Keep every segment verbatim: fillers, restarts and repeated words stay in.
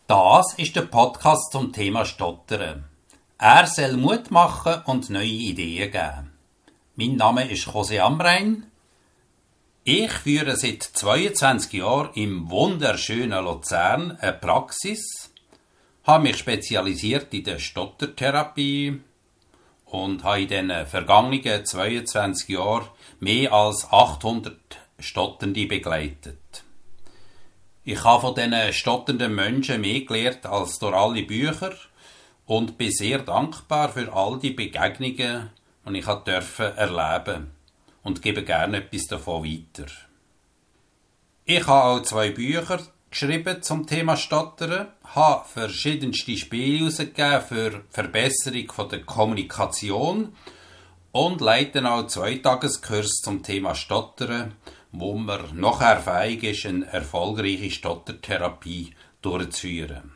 Das ist der Podcast zum Thema Stottern. Er soll Mut machen und neue Ideen geben. Mein Name ist José Amrein. Ich führe seit zweiundzwanzig Jahren im wunderschönen Luzern eine Praxis, habe mich spezialisiert in der Stottertherapie und habe in den vergangenen zweiundzwanzig Jahren mehr als achthundert Stotternde begleitet. Ich habe von diesen stotternden Menschen mehr gelernt als durch alle Bücher und bin sehr dankbar für all die Begegnungen, die ich durfte erleben und gebe gerne etwas davon weiter. Ich habe auch zwei Bücher geschrieben zum Thema Stottern, habe verschiedenste Spiele herausgegeben für die Verbesserung der Kommunikation und leite auch zwei Tageskurs zum Thema Stottern, wo man nachher fähig ist, eine erfolgreiche Stottertherapie durchzuführen.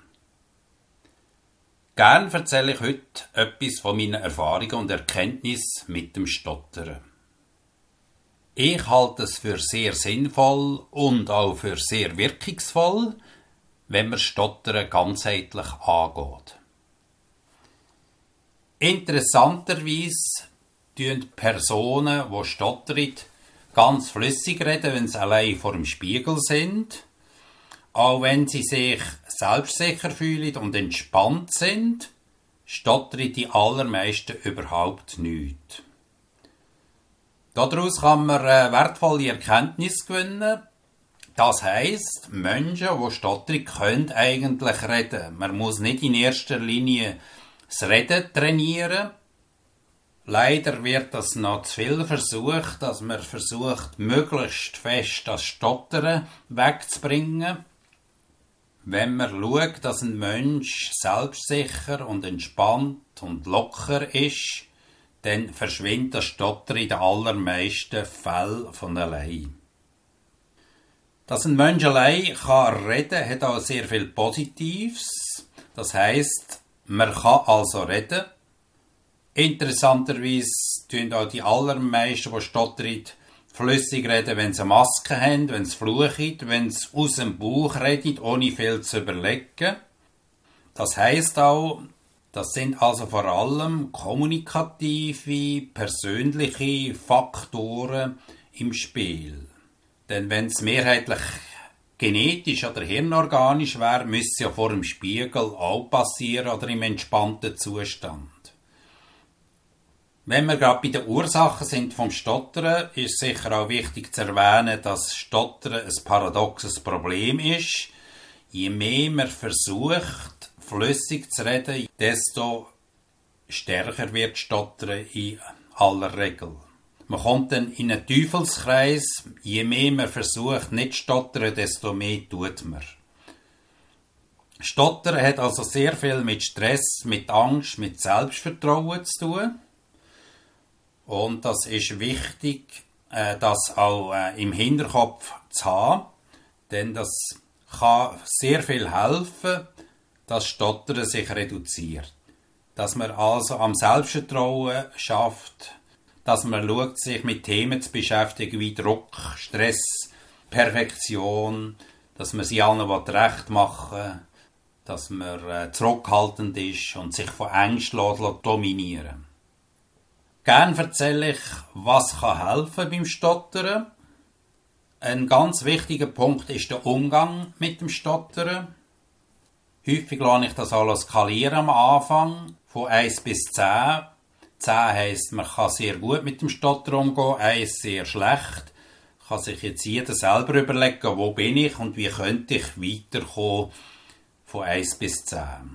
Gern erzähle ich heute etwas von meinen Erfahrungen und Erkenntnissen mit dem Stottern. Ich halte es für sehr sinnvoll und auch für sehr wirkungsvoll, wenn man Stottern ganzheitlich angeht. Interessanterweise tun Personen, die stottern, ganz flüssig reden, wenn sie allein vor dem Spiegel sind. Auch wenn sie sich selbstsicher fühlen und entspannt sind, stottern die allermeisten überhaupt nichts. Daraus kann man eine wertvolle Erkenntnis gewinnen. Das heisst, Menschen, die stottern, können eigentlich reden. Man muss nicht in erster Linie das Reden trainieren. Leider wird das noch zu viel versucht, dass man versucht, möglichst fest das Stottern wegzubringen. Wenn man schaut, dass ein Mensch selbstsicher und entspannt und locker ist, dann verschwindet das Stottern in den allermeisten Fällen von allein. Dass ein Mensch allein kann reden, hat auch sehr viel Positives. Das heisst, man kann also reden. Interessanterweise tun auch die allermeisten, die stottern, flüssig reden, wenn sie eine Maske haben, wenn sie fluchen, wenn sie aus dem Bauch reden, ohne viel zu überlegen. Das heisst auch, das sind also vor allem kommunikative, persönliche Faktoren im Spiel. Denn wenn es mehrheitlich genetisch oder hirnorganisch wäre, müsste es ja vor dem Spiegel auch passieren oder im entspannten Zustand. Wenn wir gerade bei den Ursachen sind vom Stottern, ist sicher auch wichtig zu erwähnen, dass Stottern ein paradoxes Problem ist. Je mehr man versucht, flüssig zu reden, desto stärker wird Stottern in aller Regel. Man kommt dann in einen Teufelskreis. Je mehr man versucht, nicht zu stottern, desto mehr tut man. Stottern hat also sehr viel mit Stress, mit Angst, mit Selbstvertrauen zu tun. Und das ist wichtig, das auch im Hinterkopf zu haben, denn das kann sehr viel helfen, dass Stottern sich reduziert. Dass man also am Selbstvertrauen schafft, dass man schaut, sich mit Themen zu beschäftigen wie Druck, Stress, Perfektion, dass man sie allen recht machen will, dass man zurückhaltend ist und sich von Ängsten dominieren lässt. Gern erzähle ich, was kann helfen beim Stottern. Ein ganz wichtiger Punkt ist der Umgang mit dem Stottern. Häufig lasse ich das alles skalieren am Anfang, von eins bis zehn. zehn heisst, man kann sehr gut mit dem Stottern umgehen, eins sehr schlecht. Kann sich jetzt jeder selber überlegen, wo bin ich und wie könnte ich weiterkommen von eins bis zehn.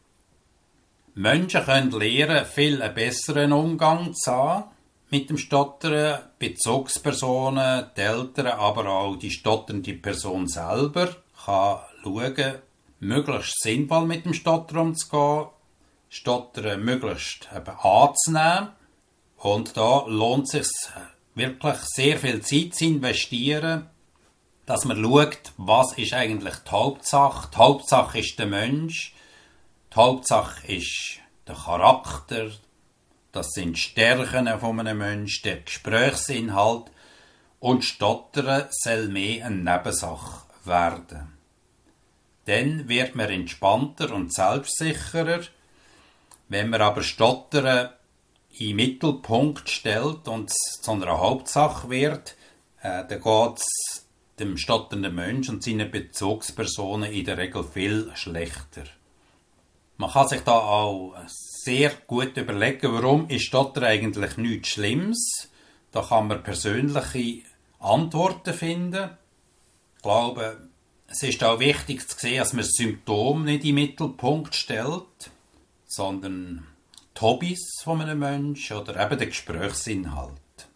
Menschen können lernen, viel einen besseren Umgang zu haben mit dem Stottern. Bezugspersonen, die Eltern, aber auch die stotternde Person selber kann schauen, möglichst sinnvoll mit dem Stottern umzugehen, Stottern möglichst eben anzunehmen. Und da lohnt es sich wirklich sehr viel Zeit zu investieren, dass man schaut, was ist eigentlich die Hauptsache. Die Hauptsache ist der Mensch. Die Hauptsache ist der Charakter, das sind die Stärken von einem Menschen, der Gesprächsinhalt, und Stottern soll mehr eine Nebensache werden. Dann wird man entspannter und selbstsicherer. Wenn man aber Stottern in den Mittelpunkt stellt und es zu einer Hauptsache wird, äh, dann geht es dem stotternden Menschen und seinen Bezugspersonen in der Regel viel schlechter. Man kann sich da auch sehr gut überlegen, warum ist Stottern eigentlich nichts Schlimmes. Da kann man persönliche Antworten finden. Ich glaube, es ist auch wichtig zu sehen, dass man das Symptom nicht in den Mittelpunkt stellt, sondern die Hobbys von einem Menschen oder eben den Gesprächsinhalt.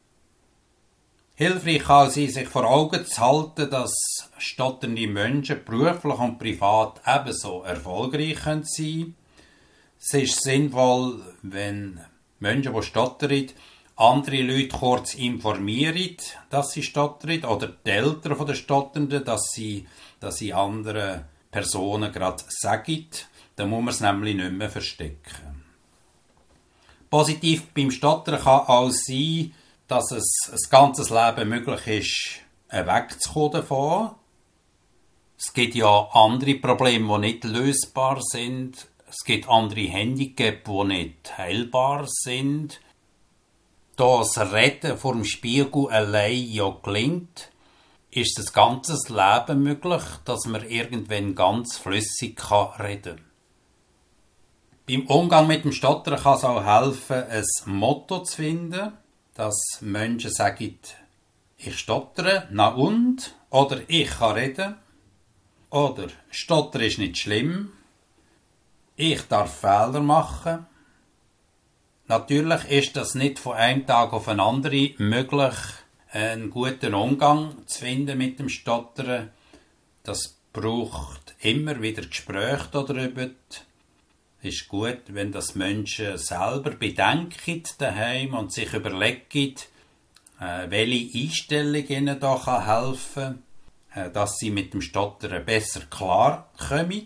Hilfreich kann sein, sich vor Augen zu halten, dass stotternde Menschen beruflich und privat ebenso erfolgreich sein können. Es ist sinnvoll, wenn Menschen, die stottern, andere Leute kurz informieren, dass sie stottern, oder die Eltern der Stotternden, dass sie, dass sie anderen Personen gerade sagen. Dann muss man es nämlich nicht mehr verstecken. Positiv beim Stottern kann auch sein, dass es ein ganzes Leben möglich ist, wegzukommen davon. Es gibt ja andere Probleme, die nicht lösbar sind. Es gibt andere Handicaps, die nicht heilbar sind. Da das Reden vor dem Spiegel allein ja gelingt, ist das ganze Leben möglich, dass man irgendwann ganz flüssig reden kann. Beim Umgang mit dem Stottern kann es auch helfen, ein Motto zu finden, dass Menschen sagen, ich stottere, na und? Oder ich kann reden. Oder Stottern ist nicht schlimm. Ich darf Fehler machen. Natürlich ist das nicht von einem Tag auf den anderen möglich, einen guten Umgang zu finden mit dem Stottern. Das braucht immer wieder Gespräche darüber. Es ist gut, wenn das Menschen selber bedenken daheim und sich überlegen, welche Einstellung ihnen da helfen kann, dass sie mit dem Stottern besser klarkommen.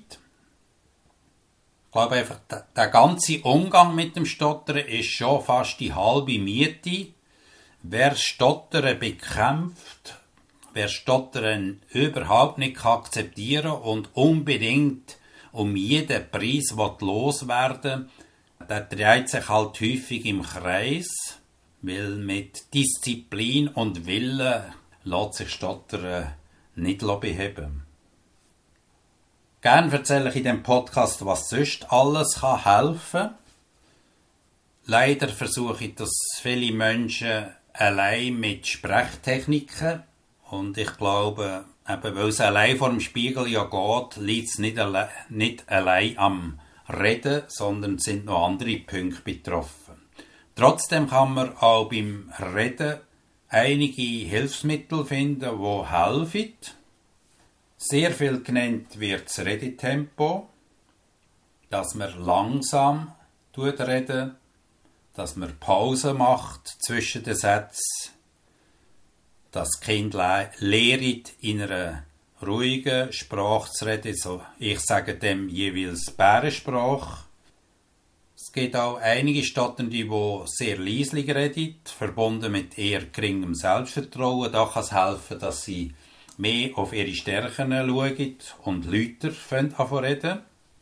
Ich glaube einfach, der ganze Umgang mit dem Stottern ist schon fast die halbe Miete. Wer Stottern bekämpft, wer Stottern überhaupt nicht akzeptieren und unbedingt um jeden Preis loswerden will, der dreht sich halt häufig im Kreis, weil mit Disziplin und Willen lässt sich Stottern nicht beheben. Gerne erzähle ich in dem Podcast, was sonst alles helfen kann. Leider versuche ich, dass viele Menschen allein mit Sprechtechniken, und ich glaube, eben weil es allein vor dem Spiegel ja geht, liegt es nicht, alle, nicht allein am Reden, sondern sind noch andere Punkte betroffen. Trotzdem kann man auch beim Reden einige Hilfsmittel finden, die helfen. Sehr viel genannt wird das Redetempo, dass man langsam reden, dass man Pause macht zwischen den Sätzen, dass das Kind lehrt, in einer ruhigen Sprache zu reden, so ich sage dem jeweils Bärensprache. Es gibt auch einige Stotternde, die sehr leislich reden, verbunden mit eher geringem Selbstvertrauen. Da kann es helfen, dass sie mehr auf ihre Stärken schauen und lauter reden.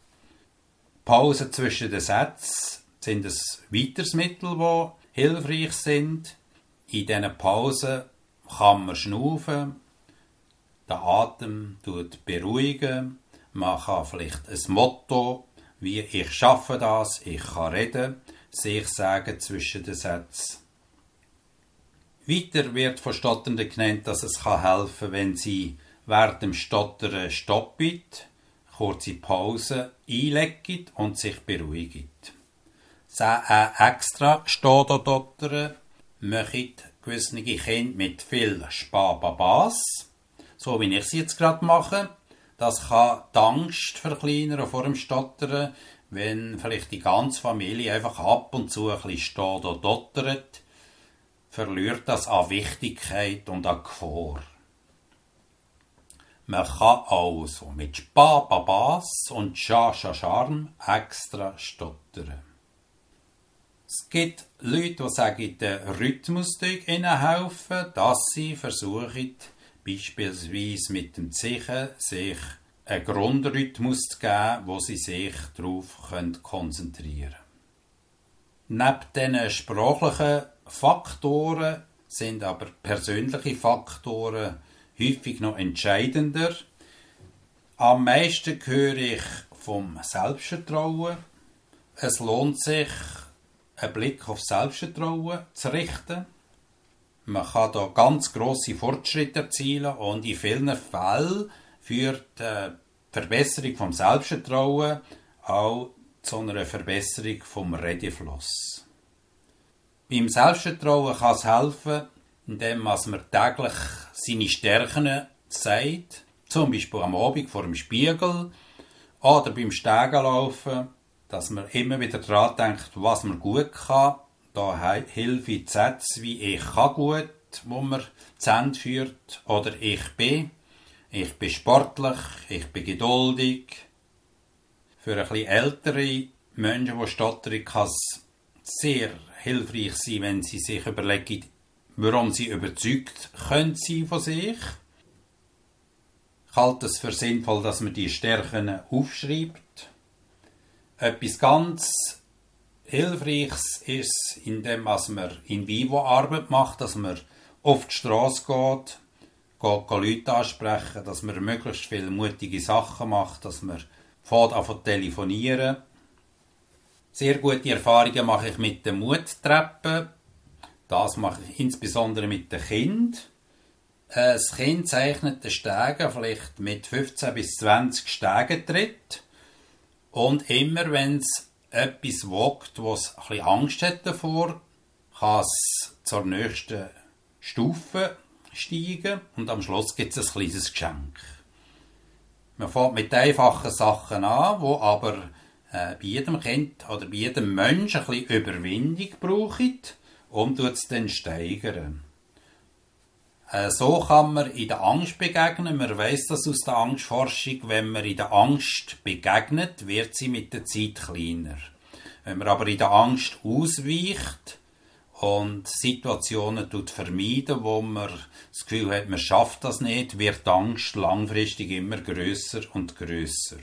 Pausen zwischen den Sätzen sind ein weiteres Mittel, das hilfreich sind. In diesen Pausen kann man schnaufen, den Atem beruhigen. Man kann vielleicht ein Motto wie «Ich schaffe das», «Ich kann reden», sich sagen zwischen den Sätzen. Weiter wird von Stotternden genannt, dass es helfen kann, wenn sie während dem Stottern stoppen, kurze Pause einlegen und sich beruhigen. Ein extra Stottern machen gewisse Kinder mit viel Spababas, so wie ich es jetzt gerade mache. Das kann die Angst verkleinern vor dem Stottern, wenn vielleicht die ganze Familie einfach ab und zu ein bisschen steht oder dottert, verliert das an Wichtigkeit und an Gefahr. Man kann also mit Spababas und Scha-Scha-Charme extra stottern. Es gibt Leute, die sagen, der Rhythmus durch ihnen helfen, dass sie versuchen, beispielsweise mit dem Zeichen sich einen Grundrhythmus zu geben, wo sie sich darauf konzentrieren können. Neben diesen sprachlichen Faktoren sind aber persönliche Faktoren häufig noch entscheidender. Am meisten höre ich vom Selbstvertrauen. Es lohnt sich, einen Blick auf Selbstvertrauen zu richten. Man kann da ganz grosse Fortschritte erzielen und in vielen Fällen führt die Verbesserung vom Selbstvertrauen auch zu einer Verbesserung vom Redefluss. Beim Selbstvertrauen kann es helfen, indem man täglich seine Stärken sagt, zum Beispiel am Abend vor dem Spiegel oder beim Stegenlaufen, dass man immer wieder daran denkt, was man gut kann. Da helfen Sätze wie «Ich kann gut», wo man zu Ende führt, oder «Ich bin», «Ich bin sportlich», «Ich bin geduldig». Für ein bisschen ältere Menschen, die stottern, kann es sehr hilfreich sein, wenn sie sich überlegen, warum sie überzeugt können sein von sich. Ich halte es für sinnvoll, dass man die Stärken aufschreibt. Etwas ganz Hilfreiches ist, indem man in vivo Arbeit macht, dass man auf die Strasse geht, geht, geht Leute ansprechen, dass man möglichst viele mutige Sachen macht, dass man fährt an von telefonieren. Sehr gute Erfahrungen mache ich mit den Muttreppen. Das mache ich insbesondere mit den Kindern. Das Kind zeichnet den Stegen vielleicht mit fünfzehn bis zwanzig Stegentritt. Und immer wenn es etwas wagt, was ein bisschen Angst hat davor, kann es zur nächsten Stufe steigen und am Schluss gibt es ein kleines Geschenk. Man fängt mit einfachen Sachen an, die aber äh, bei jedem Kind oder bei jedem Menschen ein bisschen Überwindung brauchen, um es dann steigern. Äh, so kann man in der Angst begegnen. Man weiss das aus der Angstforschung. Wenn man in der Angst begegnet, wird sie mit der Zeit kleiner. Wenn man aber in der Angst ausweicht und Situationen vermeiden, wo man das Gefühl hat, man schafft das nicht, wird die Angst langfristig immer grösser und grösser.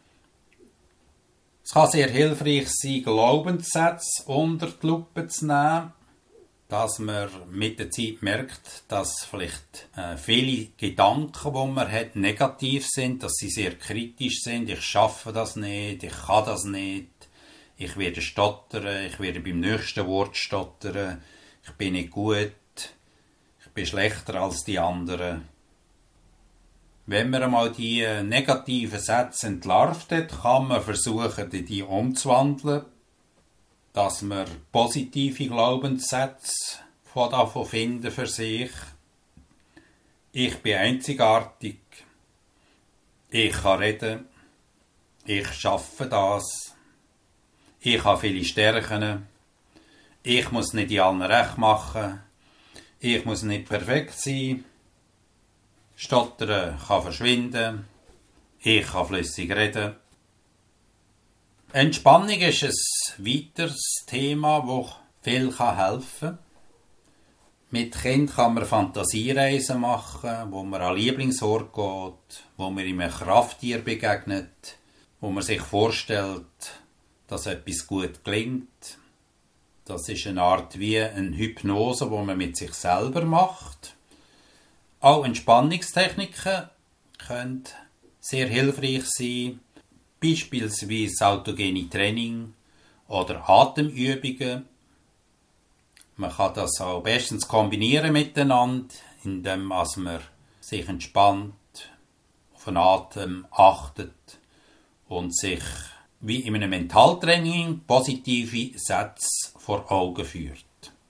Es kann sehr hilfreich sein, Glaubenssätze unter die Lupe zu nehmen, dass man mit der Zeit merkt, dass vielleicht äh, viele Gedanken, die man hat, negativ sind, dass sie sehr kritisch sind. Ich schaffe das nicht, ich kann das nicht, ich werde stottern, ich werde beim nächsten Wort stottern, ich bin nicht gut, ich bin schlechter als die anderen. Wenn man einmal die negativen Sätze entlarvt hat, kann man versuchen, die umzuwandeln, dass man positive Glaubenssätze davon finden für sich. Ich bin einzigartig. Ich kann reden. Ich schaffe das. Ich habe viele Stärken. Ich muss nicht in allen recht machen. Ich muss nicht perfekt sein. Stottern kann verschwinden. Ich kann flüssig reden. Entspannung ist ein weiteres Thema, das viel helfen kann. Mit Kind kann man Fantasiereisen machen, wo man an Lieblingsort geht, wo man einem Krafttier begegnet, wo man sich vorstellt, dass etwas gut gelingt. Das ist eine Art wie eine Hypnose, die man mit sich selber macht. Auch Entspannungstechniken können sehr hilfreich sein, beispielsweise autogene Training oder Atemübungen. Man kann das auch bestens kombinieren miteinander, indem man sich entspannt, auf den Atem achtet und sich wie in einem Mentaltraining positive Sätze vor Augen führt.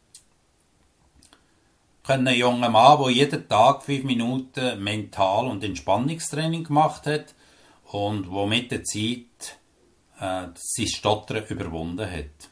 Ein junger Mann, der jeden Tag fünf Minuten Mental- und Entspannungstraining gemacht hat und der mit der Zeit äh, sein Stottern überwunden hat.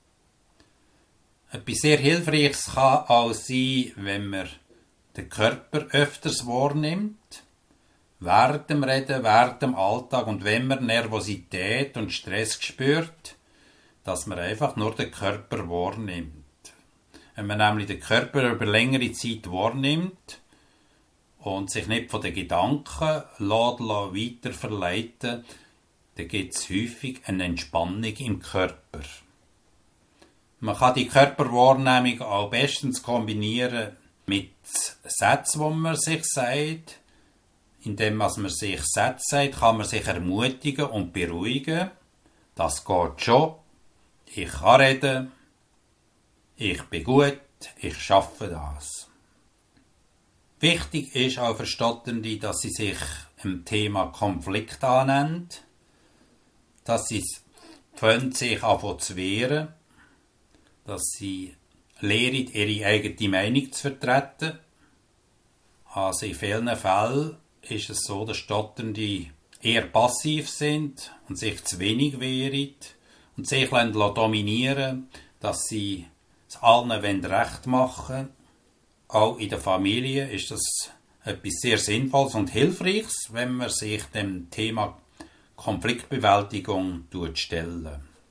Etwas sehr Hilfreiches kann auch sein, wenn man den Körper öfters wahrnimmt, während dem Reden, während dem Alltag und wenn man Nervosität und Stress spürt, dass man einfach nur den Körper wahrnimmt. Wenn man nämlich den Körper über längere Zeit wahrnimmt und sich nicht von den Gedanken weiter verleiten, dann gibt es häufig eine Entspannung im Körper. Man kann die Körperwahrnehmung auch bestens kombinieren mit Sätzen, die man sich sagt. Indem man sich Sätze sagt, kann man sich ermutigen und beruhigen. Das geht schon. Ich kann reden. Ich bin gut. Ich schaffe das. Wichtig ist auch für Stotternde, dass sie sich dem Thema Konflikt annehmen, dass sie sich anfangen zu wehren, dass sie lernen, ihre eigene Meinung zu vertreten. Also in vielen Fällen ist es so, dass Stotternde eher passiv sind und sich zu wenig wehren und sich dominieren, dass sie es allen recht machen wollen. Auch in der Familie ist das etwas sehr Sinnvolles und Hilfreiches, wenn man sich dem Thema Konfliktbewältigung stellen.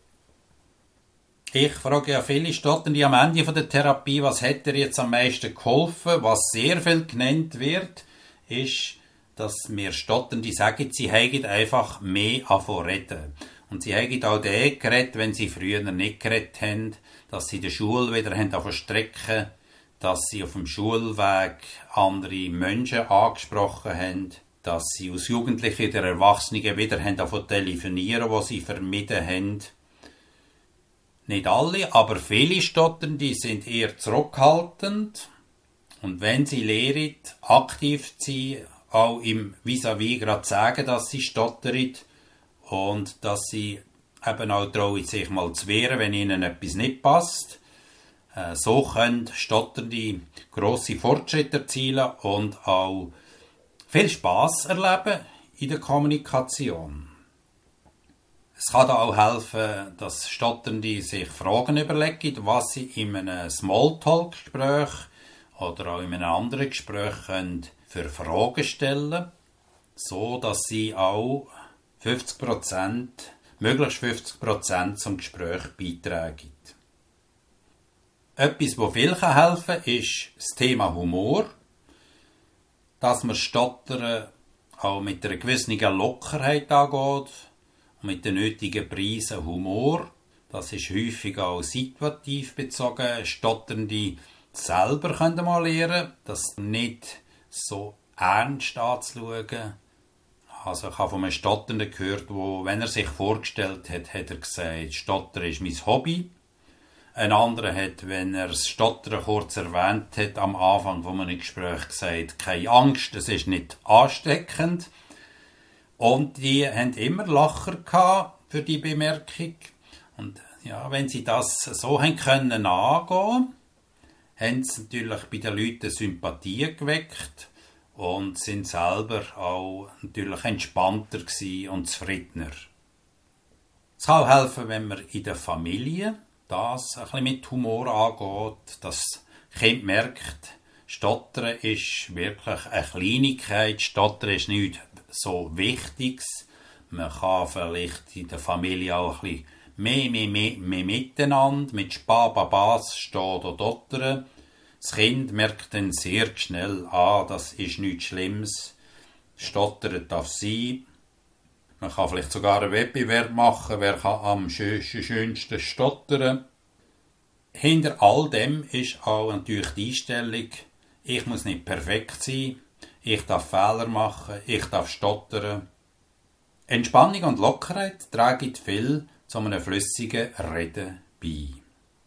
Ich frage ja viele Stotternde am Ende der Therapie, was hat dir jetzt am meisten geholfen? Was sehr viel genannt wird, ist, dass mir Stotternde sagen, sie hätten einfach mehr anfangen reden. Und sie haben auch den geredet, wenn sie früher nicht geredet haben, dass sie in der Schule wieder haben strecken, dass sie auf dem Schulweg andere Menschen angesprochen haben, dass sie als Jugendliche der Erwachsenen wieder haben telefonieren, was sie vermieden haben. Nicht alle, aber viele Stotternde sind eher zurückhaltend. Und wenn sie lernen, aktiv zu sein, auch im Vis-à-vis gerade sagen, dass sie stottern und dass sie eben auch trauen, sich mal zu wehren, wenn ihnen etwas nicht passt. Äh, so können Stotternde grosse Fortschritte erzielen und auch viel Spass erleben in der Kommunikation. Es kann da auch helfen, dass Stotternde sich Fragen überlegen, was sie in einem Smalltalk-Gespräch oder auch in einem anderen Gespräch können für Fragen stellen, so dass sie auch fünfzig Prozent, möglichst fünfzig Prozent zum Gespräch beitragen. Etwas, das viel helfen kann, ist das Thema Humor. Dass man Stottern auch mit einer gewissen Lockerheit angeht und mit den nötigen Preisen Humor. Das ist häufig auch situativ bezogen. Stotternde selber können mal lernen, das nicht so ernst anzuschauen. Also ich habe von einem Stotternden gehört, wo, wenn er sich vorgestellt hat, hat er gesagt, Stottern ist mein Hobby. Ein anderer hat, wenn er das Stottern kurz erwähnt hat, am Anfang von einem Gespräch gesagt, keine Angst, es ist nicht ansteckend. Und die haben immer Lacher gehabt für die Bemerkung. Und ja, wenn sie das so haben können angehen, haben sie natürlich bei den Leuten Sympathie geweckt und sind selber auch natürlich entspannter gewesen und zufriedener. Es kann auch helfen, wenn man in der Familie das ein bisschen mit Humor angeht, dass das Kind merkt, Stottern ist wirklich eine Kleinigkeit, Stottern ist nichts so Wichtiges. Man kann vielleicht in der Familie auch ein bisschen mehr, mehr, mehr, mehr miteinander, mit Spababas stehen oder dottern. Das Kind merkt dann sehr schnell, ah, das ist nichts Schlimmes, Stottern darf sein. Man kann vielleicht sogar einen Wettbewerb machen, wer kann am schönsten stottern. Hinter all dem ist auch natürlich die Einstellung, ich muss nicht perfekt sein, ich darf Fehler machen, ich darf stottern. Entspannung und Lockerheit tragen viel zu einem flüssigen Reden bei. Die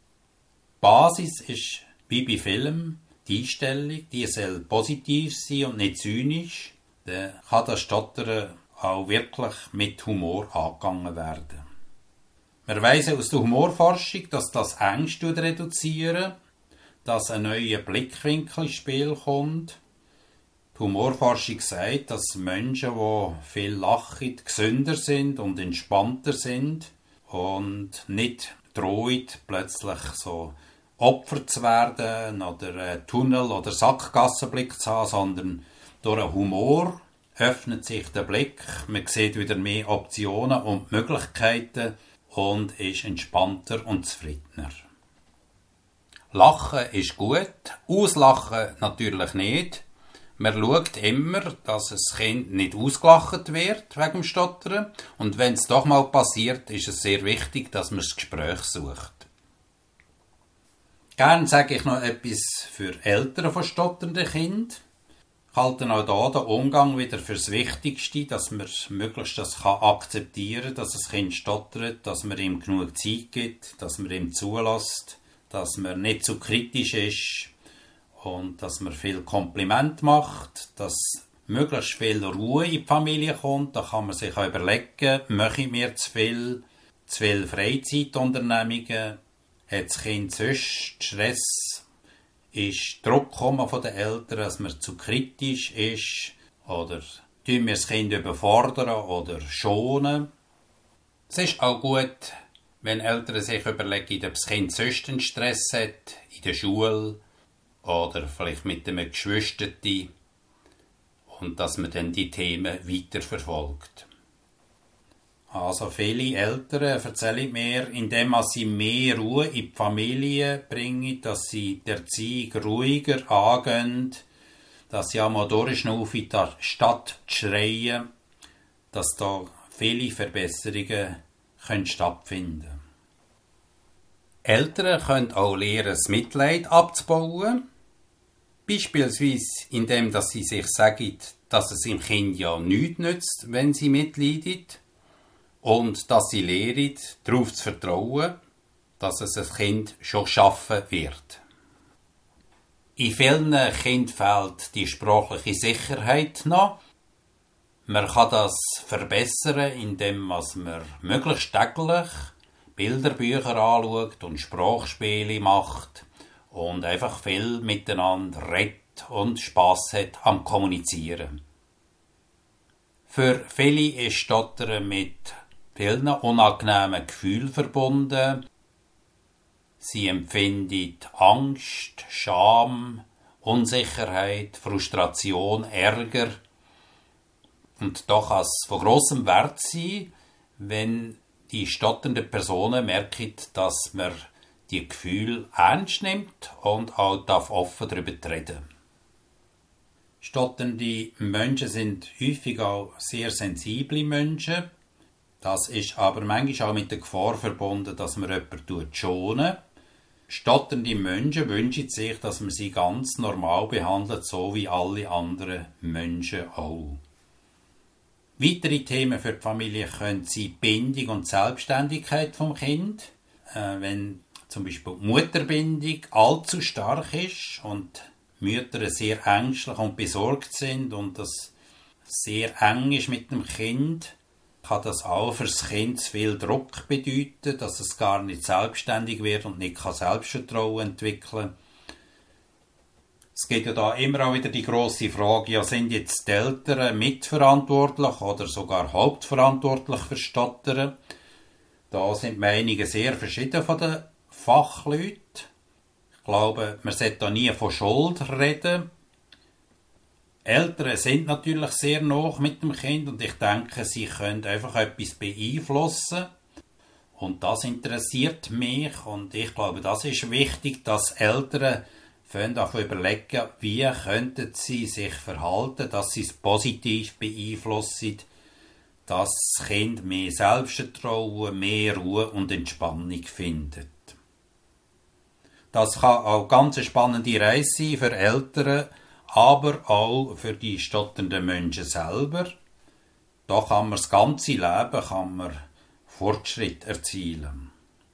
Basis ist, wie bei Filmen, die Einstellung, die soll positiv sein und nicht zynisch. Dann kann das Stottern auch wirklich mit Humor angegangen werden. Wir weiss aus der Humorforschung, dass das Ängste reduzieren, dass ein neuer Blickwinkel ins Spiel kommt. Die Humorforschung sagt, dass Menschen, die viel lachen, gesünder sind und entspannter sind und nicht drohen, plötzlich so Opfer zu werden oder einen Tunnel- oder Sackgassenblick zu haben, sondern durch einen Humor öffnet sich der Blick, man sieht wieder mehr Optionen und Möglichkeiten und ist entspannter und zufriedener. Lachen ist gut, auslachen natürlich nicht. Man schaut immer, dass das Kind nicht ausgelacht wird wegen dem Stottern. Und wenn es doch mal passiert, ist es sehr wichtig, dass man das Gespräch sucht. Gerne sage ich noch etwas für Eltern von stotternden Kindern. Ich halte auch hier den Umgang wieder für das Wichtigste, dass man möglichst das akzeptieren kann, dass das Kind stottert, dass man ihm genug Zeit gibt, dass man ihm zulässt, dass man nicht zu kritisch ist und dass man viel Kompliment macht, dass möglichst viel Ruhe in die Familie kommt. Da kann man sich auch überlegen, mache ich mir zu viel, zu viel Freizeitunternehmungen, hat das Kind sonst Stress, ist Druck gekommen von den Eltern, dass man zu kritisch ist, oder tun wir das Kind überfordern oder schonen. Es ist auch gut, wenn Eltern sich überlegen, ob das Kind sonst einen Stress hat, in der Schule oder vielleicht mit einem Geschwisterten, und dass man dann die Themen weiterverfolgt. Also viele Eltern erzählen mir, indem sie mehr Ruhe in die Familie bringen, dass sie die Erziehung ruhiger angehen, dass sie einmal durchschnaufen in der Stadt schreien, dass da viele Verbesserungen können stattfinden können. Eltern können auch lernen, das Mitleid abzubauen, beispielsweise indem dass sie sich sagen, dass es im Kind ja nichts nützt, wenn sie mitleidet, und dass sie lernen, darauf zu vertrauen, dass es ein Kind schon schaffen wird. In vielen Kindern fehlt die sprachliche Sicherheit noch. Man kann das verbessern, indem man möglichst täglich Bilderbücher anschaut und Sprachspiele macht und einfach viel miteinander redet und Spass hat am Kommunizieren. Für viele ist Stottern mit vielen unangenehmen Gefühlen verbunden. Sie empfinden Angst, Scham, Unsicherheit, Frustration, Ärger. Und da kann es von grossem Wert sein, wenn die stotternden Personen merken, dass man die Gefühle ernst nimmt und auch offen darüber reden. Stotternde Menschen sind häufig auch sehr sensible Menschen. Das ist aber manchmal auch mit der Gefahr verbunden, dass man jemanden schonen. Stotternde Menschen wünschen sich, dass man sie ganz normal behandelt, so wie alle anderen Menschen auch. Weitere Themen für die Familie können sein Bindung und Selbstständigkeit vom Kind. Äh, wenn zum Beispiel die Mutterbindung allzu stark ist und Mütter sehr ängstlich und besorgt sind und das sehr eng ist mit dem Kind, kann das auch für das Kind zu viel Druck bedeuten, dass es gar nicht selbstständig wird und nicht Selbstvertrauen entwickeln kann. Es gibt ja da immer auch wieder die grosse Frage, ja, sind jetzt die Eltern mitverantwortlich oder sogar hauptverantwortlich für Stottern? Da sind die Meinungen sehr verschieden von den Fachleuten. Ich glaube, man sollte da nie von Schuld reden. Eltern sind natürlich sehr nah mit dem Kind und ich denke, sie können einfach etwas beeinflussen. Und das interessiert mich und ich glaube, das ist wichtig, dass Eltern auch überlegen, wie könnten sie sich verhalten, dass sie es positiv beeinflussen, dass das Kind mehr Selbstvertrauen, mehr Ruhe und Entspannung findet. Das kann auch ganz eine spannende Reise sein für Eltern, aber auch für die stotternden Menschen selber. Da kann man das ganze Leben kann man Fortschritt erzielen.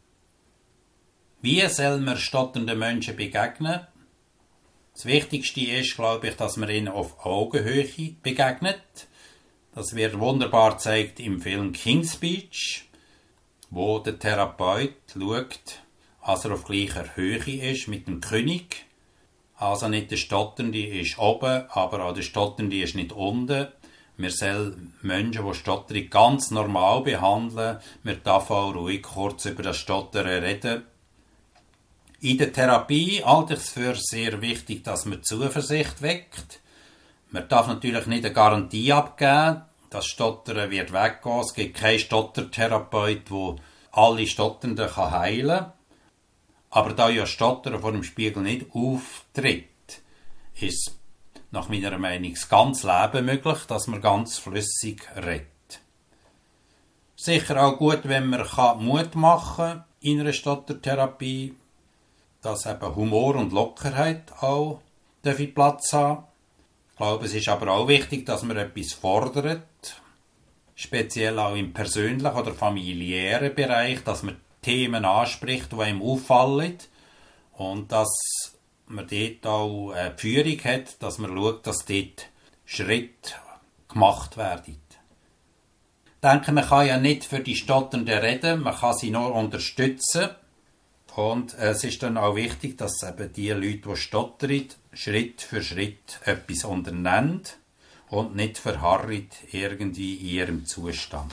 Wie soll man stotternden Menschen begegnen? Das Wichtigste ist, glaube ich, dass man ihnen auf Augenhöhe begegnet. Das wird wunderbar gezeigt im Film King's Speech, wo der Therapeut schaut, dass er auf gleicher Höhe ist mit dem König. Also nicht der Stotternde ist oben, aber auch der Stotternde ist nicht unten. Wir sollen Menschen, die stottern, ganz normal behandeln. Wir dürfen auch ruhig kurz über das Stottern reden. In der Therapie halte ich es für sehr wichtig, dass man Zuversicht weckt. Man darf natürlich nicht eine Garantie abgeben, das Stottern wird weggehen. Es gibt keinen Stottertherapeut, der alle Stotternden heilen kann. Aber da ja Stottern vor dem Spiegel nicht auftritt, ist es nach meiner Meinung das ganze Leben möglich, dass man ganz flüssig redet. Sicher auch gut, wenn man Mut machen kann in einer Stottertherapie, dass eben Humor und Lockerheit auch Platz haben. Ich glaube, es ist aber auch wichtig, dass man etwas fordert, speziell auch im persönlichen oder familiären Bereich, dass man Themen anspricht, die einem auffallen und dass man dort auch eine Führung hat, dass man schaut, dass dort Schritte gemacht werden. Ich denke, man kann ja nicht für die Stotternden reden, man kann sie nur unterstützen. Und es ist dann auch wichtig, dass eben die Leute, die stottern, Schritt für Schritt etwas unternehmen und nicht verharren irgendwie in ihrem Zustand.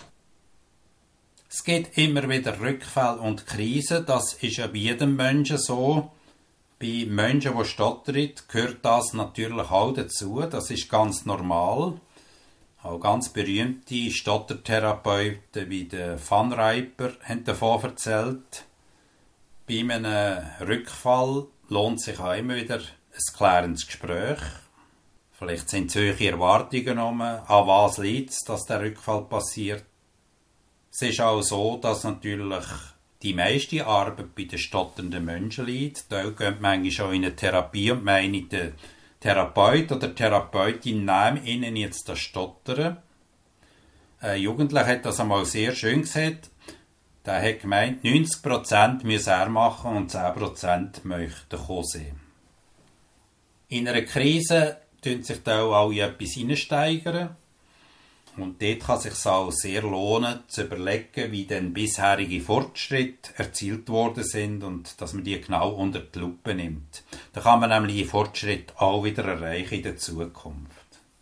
Es gibt immer wieder Rückfälle und Krisen, das ist ja bei jedem Menschen so. Bei Menschen, die stottern, gehört das natürlich auch dazu, das ist ganz normal. Auch ganz berühmte Stottertherapeuten wie der Van Riper haben davon erzählt. Bei einem Rückfall lohnt sich auch immer wieder ein klärendes Gespräch. Vielleicht sind zu hohe Erwartungen um, an was liegt es, dass der Rückfall passiert. Es ist auch so, dass natürlich die meiste Arbeit bei den stotternden Menschen liegt. Da gehen manchmal schon in eine Therapie und meinen, der Therapeut oder Therapeutin nehmen ihnen jetzt das Stottern. Ein Jugendlicher hat das einmal sehr schön gesagt. Der hat gemeint, neunzig Prozent müsse er machen und zehn Prozent möchten kommen sehen. In einer Krise tun sich da auch alle etwas hineinsteigern. Und dort kann es sich auch sehr lohnen, zu überlegen, wie denn bisherige Fortschritte erzielt worden sind und dass man die genau unter die Lupe nimmt. Da kann man nämlich Fortschritt auch wieder erreichen in der Zukunft.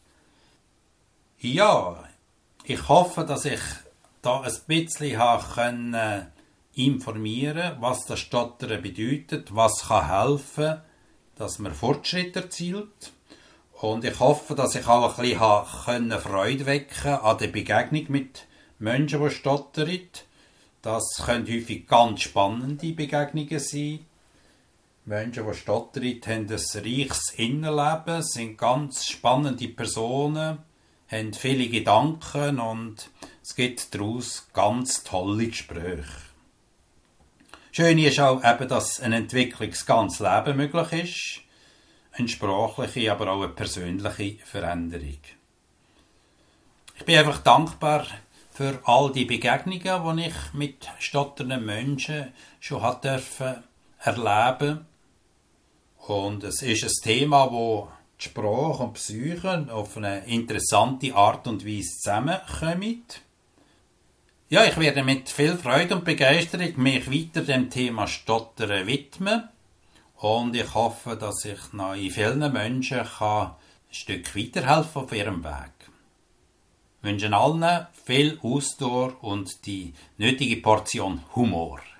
Ja, ich hoffe, dass ich da ein bisschen können, äh, informieren, was das Stottern bedeutet, was kann helfen, dass man Fortschritt erzielt. Und ich hoffe, dass ich auch ein bisschen Freude wecken an der Begegnung mit Menschen, die stottern. Das können häufig ganz spannende Begegnungen sein. Menschen, die stottern, haben ein reiches Innenleben, sind ganz spannende Personen, haben viele Gedanken und es gibt daraus ganz tolle Gespräche. Schön ist auch eben, dass eine Entwicklung das ganze Leben möglich ist. Eine sprachliche, aber auch eine persönliche Veränderung. Ich bin einfach dankbar für all die Begegnungen, die ich mit stotternden Menschen schon hat dürfen erleben. Und es ist ein Thema, das die Sprache und die Psyche auf eine interessante Art und Weise zusammenkommen. Ja, ich werde mit viel Freude und Begeisterung mich weiter dem Thema Stottern widmen. Und ich hoffe, dass ich noch in vielen Menschen kann ein Stück weiterhelfen auf ihrem Weg. Ich wünsche allen viel Ausdauer und die nötige Portion Humor.